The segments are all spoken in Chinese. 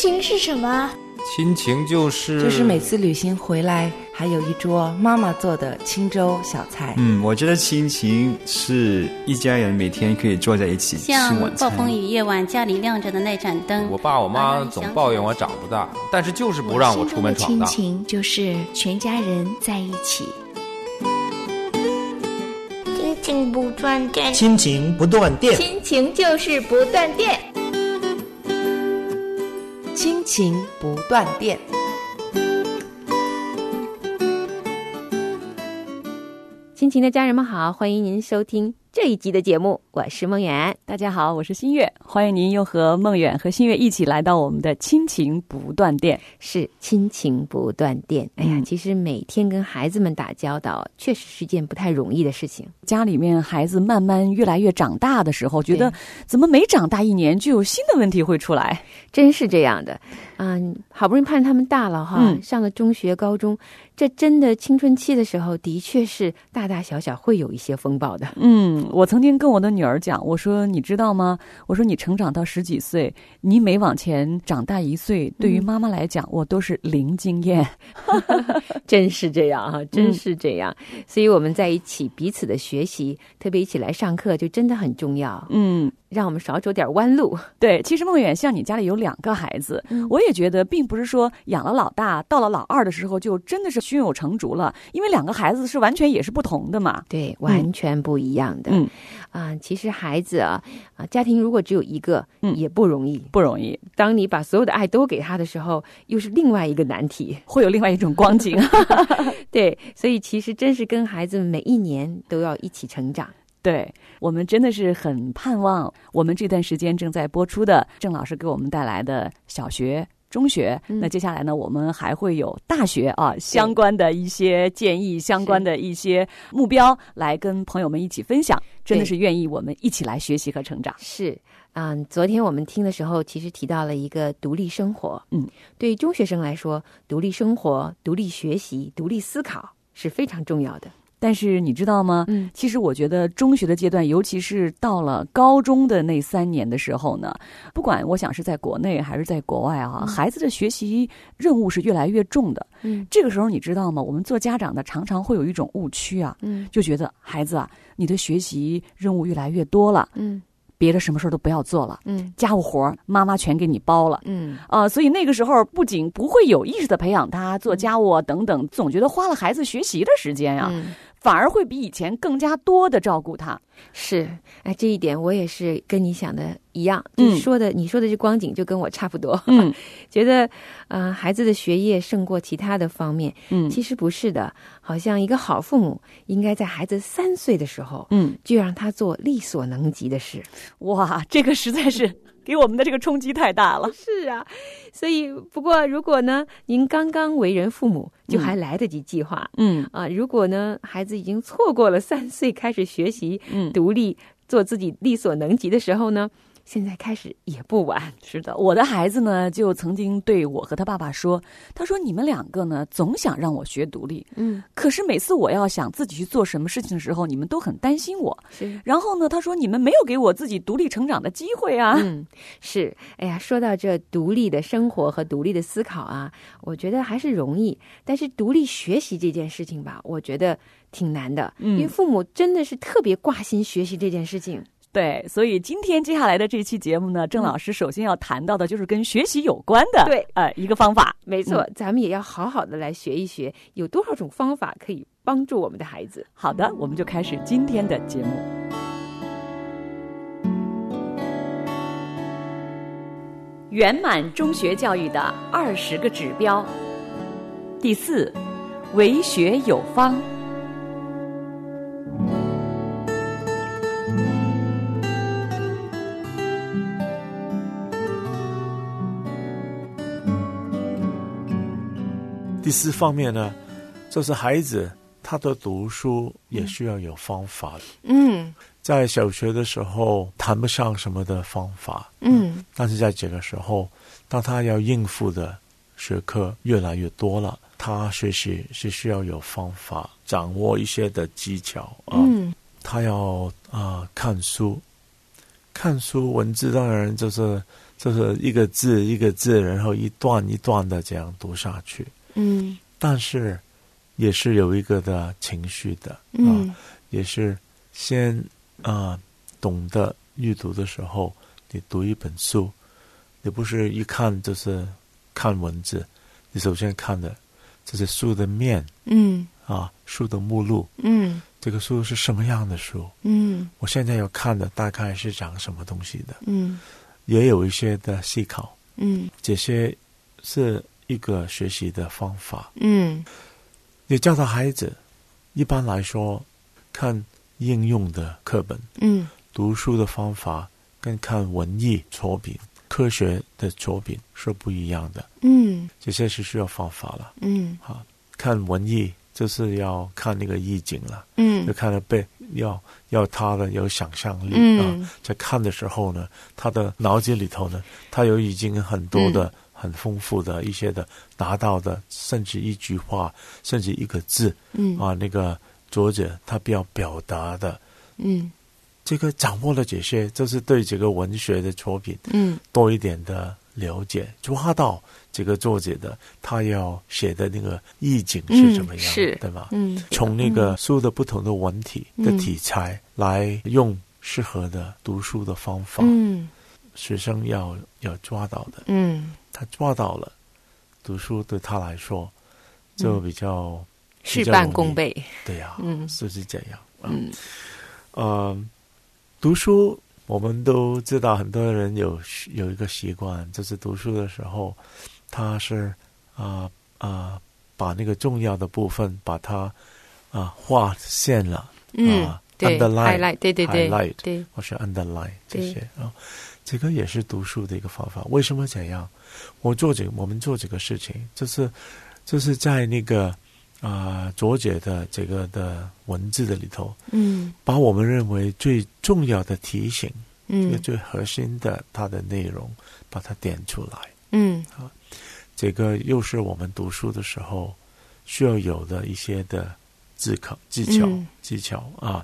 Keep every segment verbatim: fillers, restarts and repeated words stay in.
情是什么？ 亲情就是就是每次旅行回来还有一桌妈妈做的清粥小菜。 嗯，我觉得亲情是一家人每天可以坐在一起吃晚餐。 像暴风雨夜晚家里亮着的那盏灯， 我爸我妈总抱怨我长不大，但是就是不让我出门闯荡。 亲情就是全家人在一起。亲情不断电， 亲情不断电， 亲情就是不断电， 亲情不断电。 亲情的家人们好，欢迎您收听这一集的节目，我是梦圆。 大家好，我是新月，欢迎您又和梦远和新月一起来到我们的亲情不断电。 是亲情不断电。哎呀、嗯，其实每天跟孩子们打交道确实是件不太容易的事情。 家里面孩子慢慢越来越长大的时候，觉得怎么没长大一年就有新的问题会出来， 真是这样的。嗯，好不容易盼他们大了哈、嗯，上了中学高中，这真的青春期的时候的确是大大小小会有一些风暴的。 嗯，我曾经跟我的女儿讲，我说你知道吗，我说你成长到十几岁，你每往前长大一岁，对于妈妈来讲、嗯、我都是零经验。 真是这样哈，真是这样、嗯、所以我们在一起彼此的学习，特别一起来上课就真的很重要。 嗯， 让我们少走点弯路。 对，其实梦远像你家里有两个孩子、嗯、我也觉得并不是说养了老大到了老二的时候就真的是胸有成竹了，因为两个孩子是完全也是不同的嘛。 对，完全不一样的。嗯啊、呃，其实孩子啊啊，家庭如果只有一个、嗯、也不容易， 不容易。 当你把所有的爱都给他的时候，又是另外一个难题， 会有另外一种光景。 对，所以其实真是跟孩子们每一年都要一起成长。 对，我们真的是很盼望我们这段时间正在播出的郑老师给我们带来的小学中学、嗯、那接下来呢我们还会有大学啊相关的一些建议，相关的一些目标来跟朋友们一起分享，真的是愿意我们一起来学习和成长。 是嗯，昨天我们听的时候其实提到了一个独立生活。嗯，对于中学生来说，独立生活、独立学习、独立思考是非常重要的。 但是你知道吗、嗯、其实我觉得中学的阶段，尤其是到了高中的那三年的时候呢，不管我想是在国内还是在国外啊、嗯、孩子的学习任务是越来越重的。嗯，这个时候你知道吗，我们做家长的常常会有一种误区啊，嗯，就觉得孩子啊，你的学习任务越来越多了，嗯，别的什么事都不要做了，嗯，家务活妈妈全给你包了，嗯，呃，所以那个时候不仅不会有意识的培养他做家务啊等等，总觉得花了孩子学习的时间啊，嗯，反而会比以前更加多的照顾他。 是，哎，这一点我也是跟你想的一样，就是说的、嗯、你说的这光景就跟我差不多。嗯，觉得呃孩子的学业胜过其他的方面。嗯，其实不是的，好像一个好父母应该在孩子三岁的时候，嗯，就让他做力所能及的事。 哇，这个实在是给我们的这个冲击太大了。 是啊，所以不过如果呢您刚刚为人父母，就还来得及计划。嗯啊，如果呢孩子已经错过了三岁开始学习，嗯，独立做自己力所能及的时候呢，现在开始也不晚。 是的，我的孩子呢就曾经对我和他爸爸说，他说你们两个呢总想让我学独立，嗯，可是每次我要想自己去做什么事情的时候，你们都很担心我。是，然后呢他说你们没有给我自己独立成长的机会啊。 嗯，是，哎呀，说到这独立的生活和独立的思考啊，我觉得还是容易，但是独立学习这件事情吧，我觉得挺难的，嗯，因为父母真的是特别挂心学习这件事情。 对，所以今天接下来的这期节目呢，郑老师首先要谈到的就是跟学习有关的，对，呃，一个方法。 没错、嗯，咱们也要好好的来学一学，有多少种方法可以帮助我们的孩子。 好的，我们就开始今天的节目。圆满中学教育的二十个指标，第四，为学有方。 第四方面呢，就是孩子他的读书也需要有方法的。嗯，在小学的时候谈不上什么的方法，嗯，但是在这个时候，当他要应付的学科越来越多了，他学习是需要有方法，掌握一些的技巧啊。嗯，他要啊、呃、看书，看书文字当然就是就是一个字一个字，然后一段一段的这样读下去。 嗯， 但是也是有一个的情绪的， 嗯、 啊，也是先啊懂得阅读的时候，你读一本书，你不是一看就是看文字，你首先看的这是书的面， 嗯啊，书的目录， 嗯， 这个书是什么样的书？ 嗯， 我现在要看的大概是讲什么东西的？ 嗯， 也有一些的思考， 嗯， 这些是一个学习的方法。 嗯， 你教导孩子，一般来说，看应用的课本， 嗯， 读书的方法跟看文艺作品、科学的作品是不一样的。 嗯， 这些是需要方法了。 嗯， 啊，看文艺就是要看那个意境了。 嗯， 就看了背，要要他的有想象力、 嗯、 啊。在看的时候呢，他的脑子里头呢，他有已经很多的、嗯、很丰富的一些的拿到的，甚至一句话，甚至一个字， 嗯啊，那个作者他比较表达的， 嗯， 这个掌握了这些，就是对这个文学的作品， 嗯， 多一点的了解，抓到这个作者的他要写的那个意境是怎么样、嗯、 是对吧？ 嗯， 从那个书的不同的文体的题材来用适合的读书的方法， 嗯， 学生要要抓到的， 嗯， 他抓到了，读书对他来说就比较、嗯、 事半功倍， 对呀、啊， 嗯， 就是这样， 嗯， 呃，读书。我们都知道，很多人有有一个习惯，就是读书的时候，他是啊啊、呃呃、把那个重要的部分把它啊、呃、划线了， 嗯， 啊、 对 ，underline， 对对对 highlight， 对， 或是 underline 这些啊、哦，这个也是读书的一个方法。为什么这样？我做这个，我们做这个事情，就是就是在那个。啊、呃，作者的这个的文字的里头， 嗯， 把我们认为最重要的提醒， 嗯， 这个最核心的它的内容，把它点出来， 嗯， 啊，这个又是我们读书的时候需要有的一些的技巧、技巧、 嗯、 技巧啊。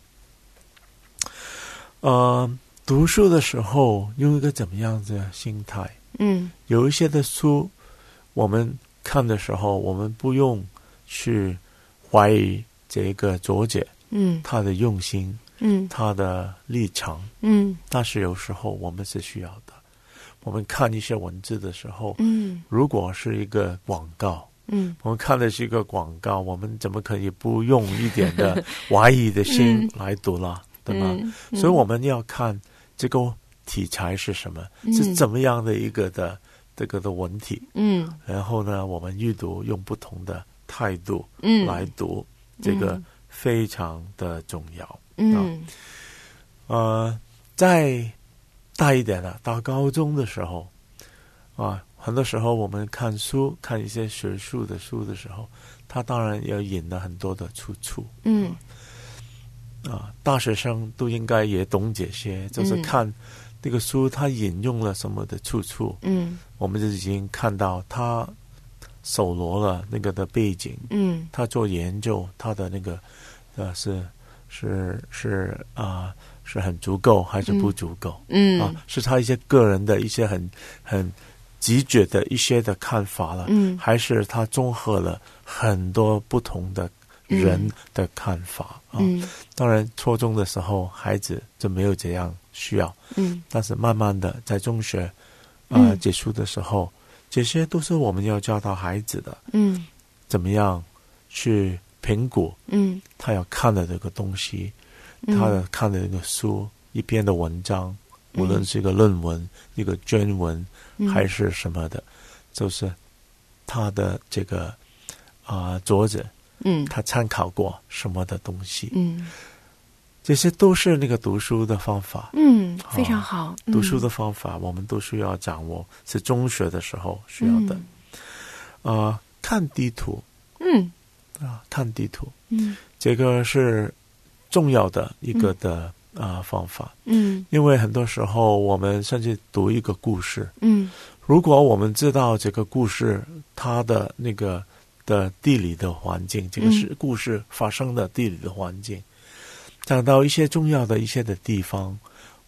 呃，读书的时候用一个怎么样的心态？ 嗯， 有一些的书，我们看的时候，我们不用。去怀疑这个作者， 嗯， 他的用心， 嗯， 他的立场， 嗯， 但是有时候我们是需要的。我们看一些文字的时候， 嗯， 如果是一个广告， 嗯， 我们看的是一个广告，我们怎么可以不用一点的怀疑的心来读了，嗯、对吗、嗯嗯？所以我们要看这个题材是什么，嗯、是怎么样的一个的这个的文体， 嗯，然后呢，我们阅读用不同的。态度来读、嗯、这个非常的重要。 嗯， 啊、呃，再大一点了，到高中的时候啊，很多时候我们看书，看一些学术的书的时候，它当然要引了很多的出处。 嗯， 啊，大学生都应该也懂这些，就是看这个书它引用了什么的出处。 嗯，我们就已经看到它。搜罗了那个的背景， 嗯， 他做研究，他的那个呃是是是啊、呃、是很足够还是不足够？ 嗯啊，是他一些个人的一些很很直觉的一些的看法了， 嗯， 还是他综合了很多不同的人的看法、 嗯、 啊？当然，初中的时候孩子就没有这样需要， 嗯， 但是慢慢的在中学啊、呃、结束的时候。这些都是我们要教导孩子的， 嗯， 怎么样去评估， 嗯， 他要看的这个东西，嗯、他的看的那个书，一篇的文章，无论是一个论文、嗯、一个专文、嗯、还是什么的，就是他的这个啊、呃、作者， 嗯， 他参考过什么的东西， 嗯。 这些都是那个读书的方法， 嗯，非常好。 嗯、读书的方法，我们都需要掌握，是中学的时候需要的。啊、嗯呃，看地图， 嗯， 啊，看地图， 嗯， 这个是重要的一个的啊、嗯呃、方法。 嗯， 因为很多时候我们甚至读一个故事， 嗯， 如果我们知道这个故事它的那个的地理的环境，这个是故事发生的地理的环境。讲到一些重要的一些的地方，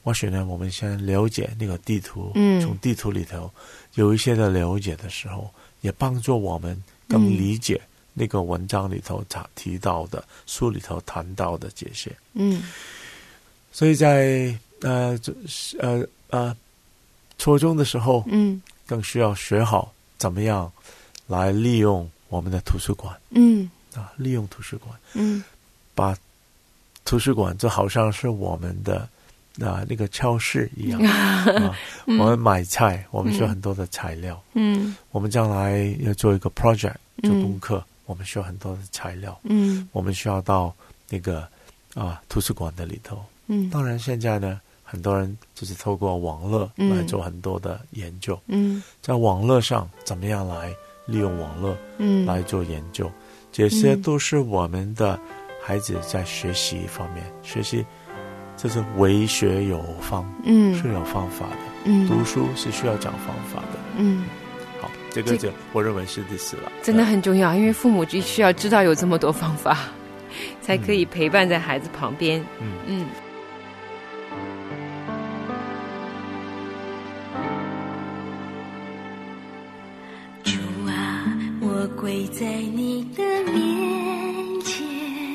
或许呢，我们先了解那个地图，嗯，从地图里头有一些的了解的时候，也帮助我们更理解那个文章里头提到的、书里头谈到的这些。嗯，所以在呃呃呃初中的时候，嗯，更需要学好怎么样来利用我们的图书馆。嗯，啊，利用图书馆，嗯，把图书馆就好像是我们的。啊，那个超市一样、啊嗯、我们买菜，我们需要很多的材料。嗯，我们将来要做一个 project 做功课、嗯，我们需要很多的材料。嗯，我们需要到那个啊图书馆的里头。嗯，当然现在呢，很多人就是透过网络来做很多的研究。嗯，在网络上怎么样来利用网络嗯来做研究，这些都是我们的孩子在学习方面学习。这是为学有方，嗯，是有方法的，嗯，读书是需要讲方法的，嗯，好，这个就我认为是第四了， 真的很重要，因为父母就需要知道有这么多方法，才可以陪伴在孩子旁边，嗯嗯。 主啊，我跪在你的面前。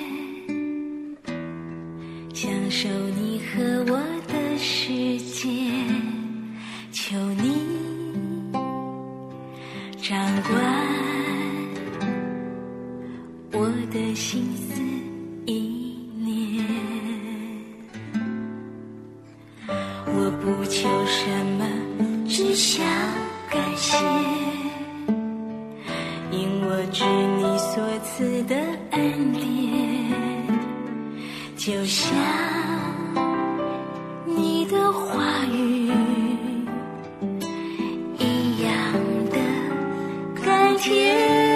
享受你和我的世界，求你掌管我的心思意念。我不求什么，只想感谢，因我知你所赐的恩典，就像你的话语一样的甘甜。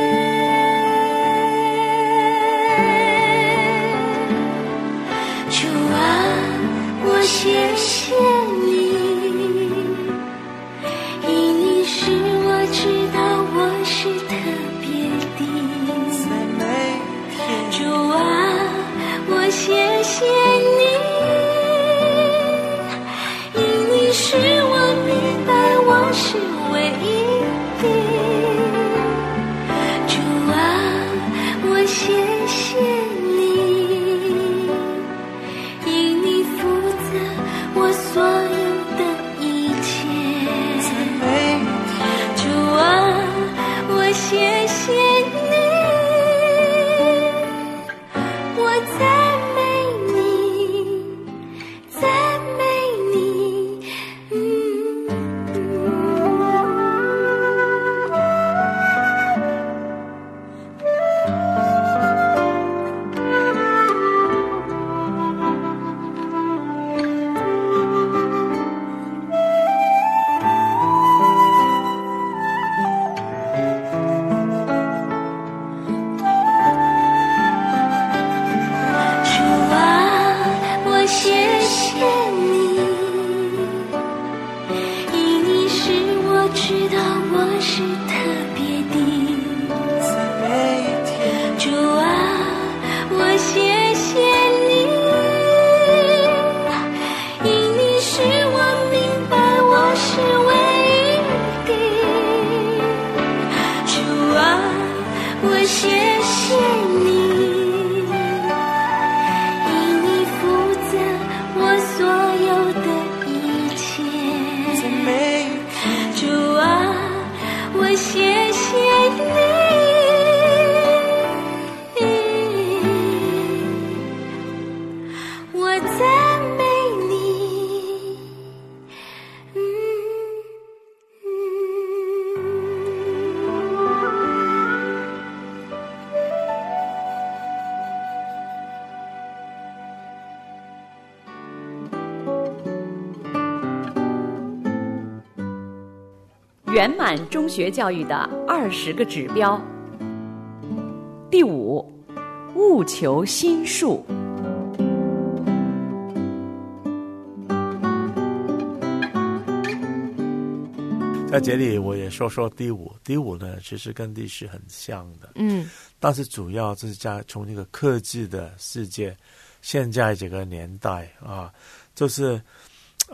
主啊，我谢谢你，因你使我知道我是特别的。主啊，我谢谢你，因你使我明白我是唯一的。主啊，我谢谢你，因你负责我所有的一切。主啊，我谢谢你，赞美你，赞美你，嗯。 圆满中学教育的二十个指标。第五，务求心术。 在这里我也说说第五，第五呢其实跟第四很像的，嗯，但是主要就是在从那个科技的世界，现在这个年代啊，就是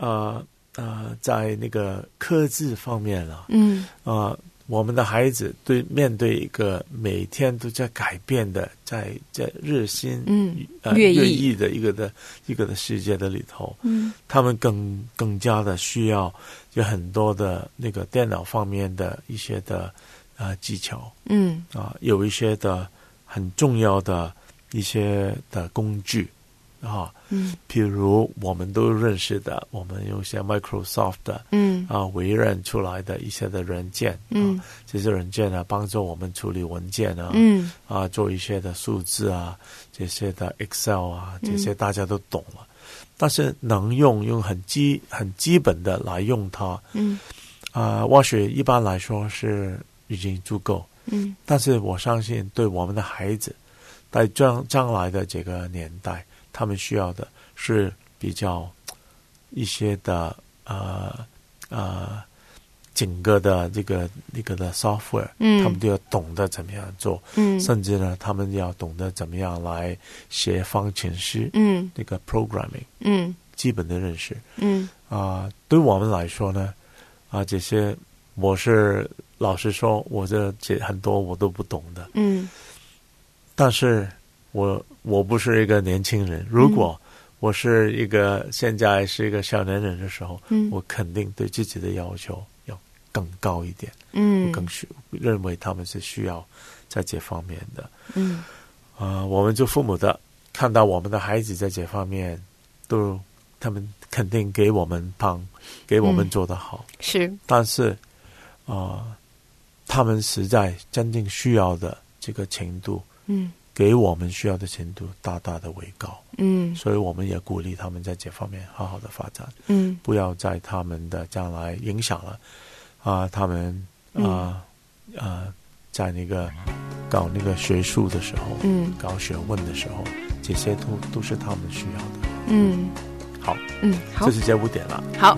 呃呃，在那个科技方面啊，嗯，呃，我们的孩子对面对一个每天都在改变的，在在日新嗯呃月异月异的一个的一个的世界的里头，嗯，他们更更加的需要有很多的那个电脑方面的一些的呃技巧，嗯啊、呃，有一些的很重要的一些的工具。啊，嗯，譬如我们都认识的，我们有些 Microsoft 的，嗯，啊，微软出来的一些的软件，嗯，啊、这些软件呢，帮助我们处理文件啊，嗯，啊，做一些的数字啊，这些的 Excel 啊，这些大家都懂了，嗯、但是能用用很基很基本的来用它，嗯，啊，或许一般来说是已经足够，嗯，但是我相信对我们的孩子，在将将来的这个年代。他们需要的是比较一些的呃呃整个的这个那个的 software，嗯，他们都要懂得怎么样做，嗯，甚至呢，他们要懂得怎么样来写方程式，嗯，那个 programming，嗯，基本的认识，嗯，啊、呃，对我们来说呢，啊、呃，这些我是老实说，我这这很多我都不懂的，嗯，但是。我我不是一个年轻人，如果我是一个现在是一个小年人的时候，嗯，我肯定对自己的要求要更高一点，嗯，我更需认为他们是需要在这方面的，嗯，啊、呃，我们做父母的看到我们的孩子在这方面都，他们肯定给我们帮，给我们做得好，嗯、 是， 但是啊、呃，他们实在真正需要的这个程度，嗯。给我们需要的程度大大的为高，嗯，所以我们也鼓励他们在这方面好好的发展，嗯，不要在他们的将来影响了啊、呃，他们啊啊、呃呃，在那个搞那个学术的时候，嗯，搞学问的时候，这些都都是他们需要的，嗯，好，嗯，好，这是这五点了， 好。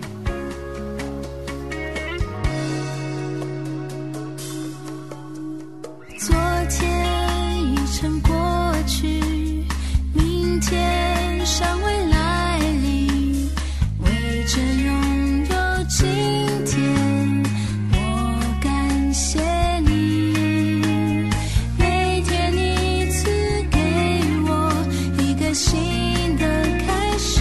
成过去，明天尚未来临，为着拥有今天，我感谢你。每天你赐给我一个新的开始，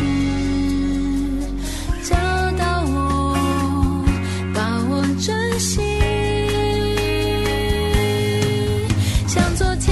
找到我，把我珍惜，像昨天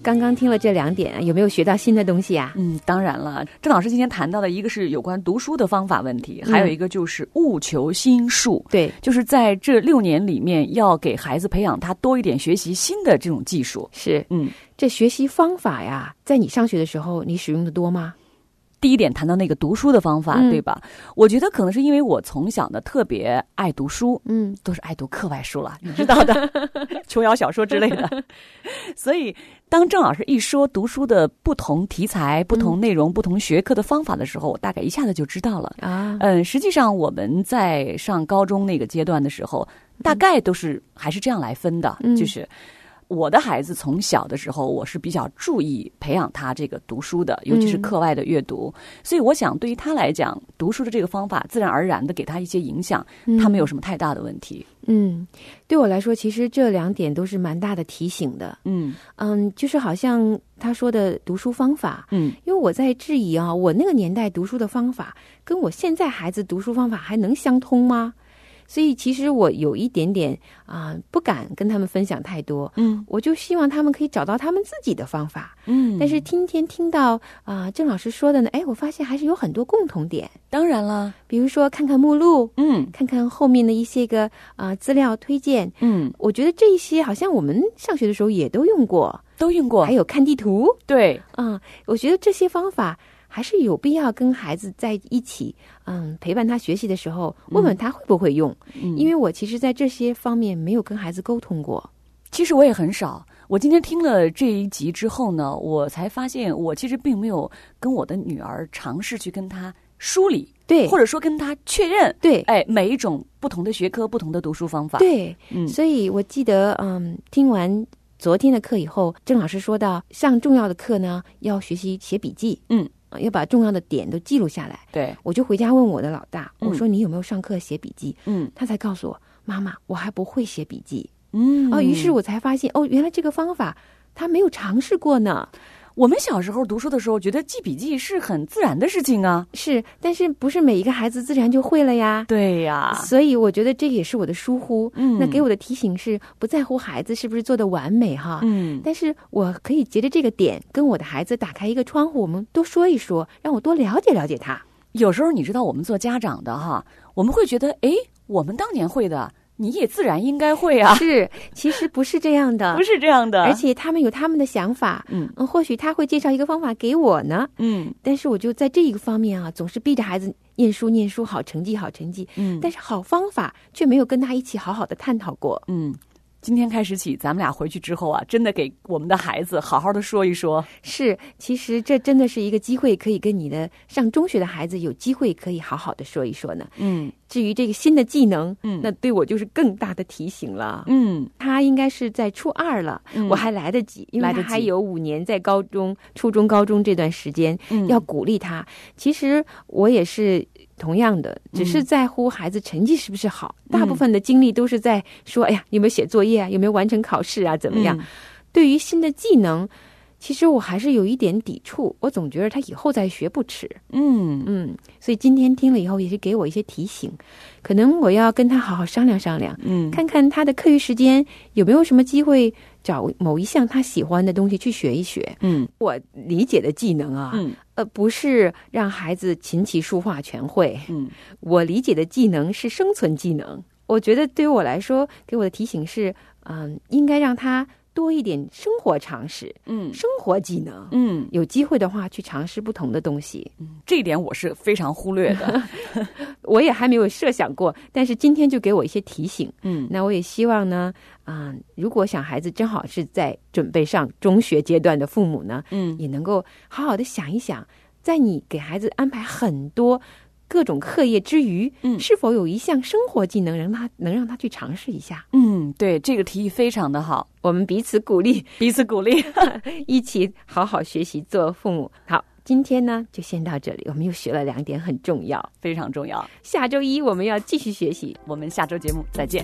刚刚听了这两点，有没有学到新的东西啊？ 嗯，当然了，郑老师今天谈到的一个是有关读书的方法问题，还有一个就是务求心术。 对， 就是在这六年里面，要给孩子培养他多一点学习新的这种技术。 是， 嗯， 这学习方法呀，在你上学的时候，你使用的多吗？ 第一点谈到那个读书的方法， 嗯、 对吧？我觉得可能是因为我从小呢特别爱读书， 嗯， 都是爱读课外书了，你知道的，琼瑶小说之类的。所以当郑老师一说读书的不同题材、不同内容、嗯、不同学科的方法的时候，我大概一下子就知道了啊。嗯，实际上我们在上高中那个阶段的时候，大概都是还是这样来分的，嗯、就是。我的孩子从小的时候，我是比较注意培养他这个读书的，尤其是课外的阅读。嗯、所以我想，对于他来讲，读书的这个方法自然而然的给他一些影响，嗯、他没有什么太大的问题。 嗯，对我来说，其实这两点都是蛮大的提醒的。嗯嗯，就是好像他说的读书方法，嗯，因为我在质疑啊，我那个年代读书的方法跟我现在孩子读书方法还能相通吗？所以其实我有一点点啊、呃，不敢跟他们分享太多。嗯，我就希望他们可以找到他们自己的方法。嗯，但是今天听到啊、呃，郑老师说的呢，哎，我发现还是有很多共同点。 当然了， 比如说看看目录，嗯，看看后面的一些个啊、呃、资料推荐，嗯，我觉得这一些好像我们上学的时候也都用过， 都用过。 还有看地图， 对， 嗯，我觉得这些方法还是有必要跟孩子在一起，嗯，陪伴他学习的时候，问问他会不会用。嗯，因为我其实在这些方面没有跟孩子沟通过。 其实我也很少。我今天听了这一集之后呢，我才发现我其实并没有跟我的女儿尝试去跟她梳理， 对， 或者说跟她确认， 对， 哎，每一种不同的学科、不同的读书方法， 对，嗯，所以我记得，嗯，听完昨天的课以后，郑老师说到，上重要的课呢，要学习写笔记，嗯，要把重要的点都记录下来。 对， 我就回家问我的老大，我说你有没有上课写笔记？嗯，他才告诉我，妈妈，我还不会写笔记。嗯，哦，于是我才发现，哦，原来这个方法他没有尝试过呢。 我们小时候读书的时候，觉得记笔记是很自然的事情啊。 是，但是不是每一个孩子自然就会了呀？ 对呀。 所以我觉得这也是我的疏忽。嗯，那给我的提醒是不在乎孩子是不是做得完美哈。嗯，但是我可以借着这个点跟我的孩子打开一个窗户，我们多说一说，让我多了解了解他。 有时候你知道，我们做家长的哈，我们会觉得，哎，我们当年会的，你也自然应该会啊。 是，其实不是这样的， 不是这样的。 而且他们有他们的想法，嗯，或许他会介绍一个方法给我呢，嗯，但是我就在这一个方面啊，总是逼着孩子念书念书，好成绩好成绩，嗯，但是好方法却没有跟他一起好好的探讨过， 嗯。今天开始起，咱们俩回去之后啊，真的给我们的孩子好好的说一说。 是，其实这真的是一个机会，可以跟你的上中学的孩子有机会可以好好的说一说呢。嗯，至于这个新的技能，嗯，那对我就是更大的提醒了。嗯，他应该是在初二了，嗯、我还来得及，因为他还有五年在高中、初中、高中这段时间，嗯、要鼓励他。其实我也是。同样的，只是在乎孩子成绩是不是好，嗯、大部分的精力都是在说，哎呀，有没有写作业啊，有没有完成考试啊，怎么样？嗯、对于新的技能，其实我还是有一点抵触，我总觉得他以后再学不迟。嗯嗯，所以今天听了以后，也是给我一些提醒，可能我要跟他好好商量商量，嗯，看看他的课余时间有没有什么机会找某一项他喜欢的东西去学一学。嗯，我理解的技能啊，嗯。呃，不是让孩子琴棋书画全会。嗯，我理解的技能是生存技能。我觉得对于我来说，给我的提醒是，嗯、呃，应该让他多一点生活常识，嗯，生活技能，嗯，有机会的话去尝试不同的东西。 嗯，这一点我是非常忽略的， 我也还没有设想过，但是今天就给我一些提醒。嗯，那我也希望呢。啊、嗯，如果想孩子正好是在准备上中学阶段的父母呢，嗯，也能够好好的想一想，在你给孩子安排很多各种课业之余，嗯，是否有一项生活技能让他能让他去尝试一下？ 嗯，对，这个提议非常的好， 我们彼此鼓励， 彼此鼓励， 一起好好学习做父母。好，今天呢就先到这里，我们又学了两点很重要， 非常重要。 下周一我们要继续学习， 我们下周节目再见。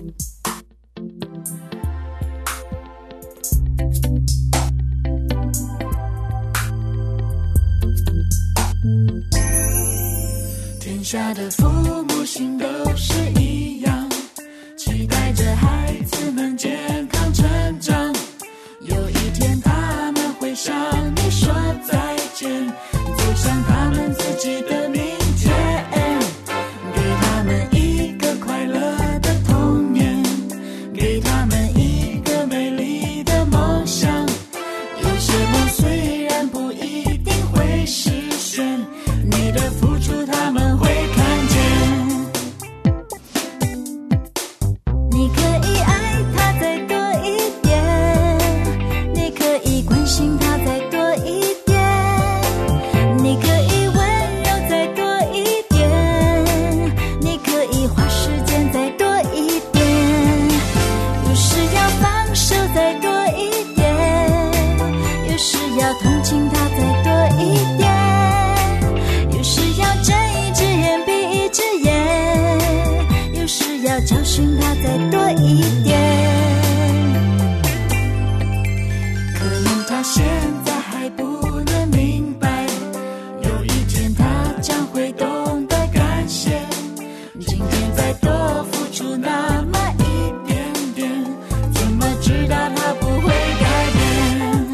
天下的父母心都是一样，期待着孩子们健康成长，有一天他们会要教训他再多一点。可能他现在还不能明白，有一天他将会懂得感谢，今天再多付出那么一点点，怎么知道他不会改变。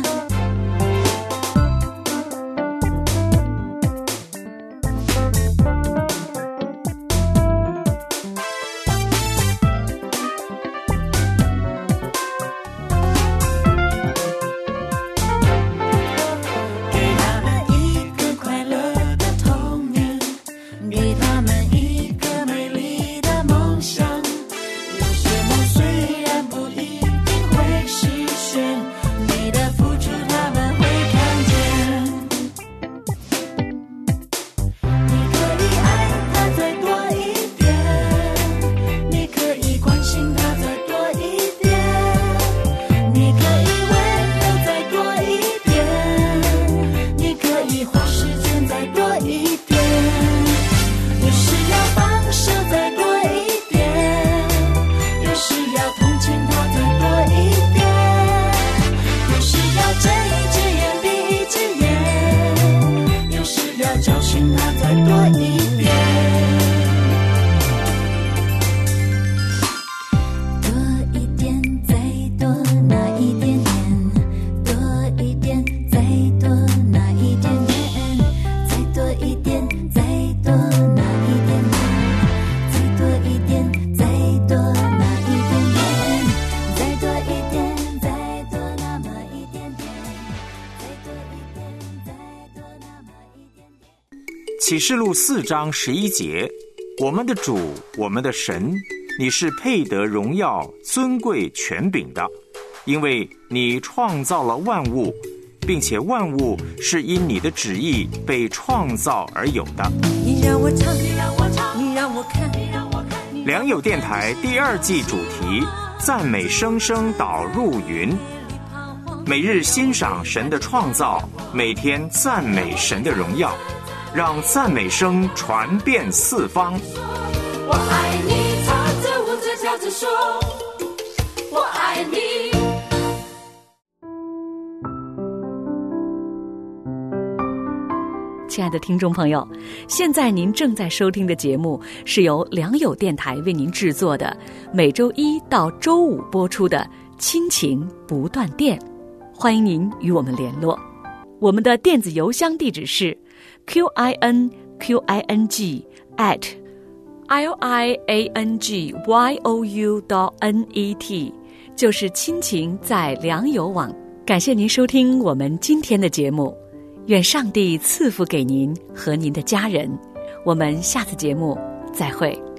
启示录四章十一节，我们的主，我们的神，你是配得荣耀、尊贵、权柄的，因为你创造了万物，并且万物是因你的旨意被创造而有的。 你让我唱，你让我唱，你让我看，你让我看。 良友电台第二季主题：赞美声声导入云。每日欣赏神的创造，每天赞美神的荣耀。让赞美声传遍四方。 我爱你，唱着舞着跳着说，我爱你。 亲爱的听众朋友，现在您正在收听的节目是由良友电台为您制作的，每周一到周五播出的亲情不断电。欢迎您与我们联络，我们的电子邮箱地址是Q I N Q I N G at L I A N G Y O U dot N E T， 就是亲情在良友网。感谢您收听我们今天的节目，愿上帝赐福给您和您的家人。我们下次节目再会。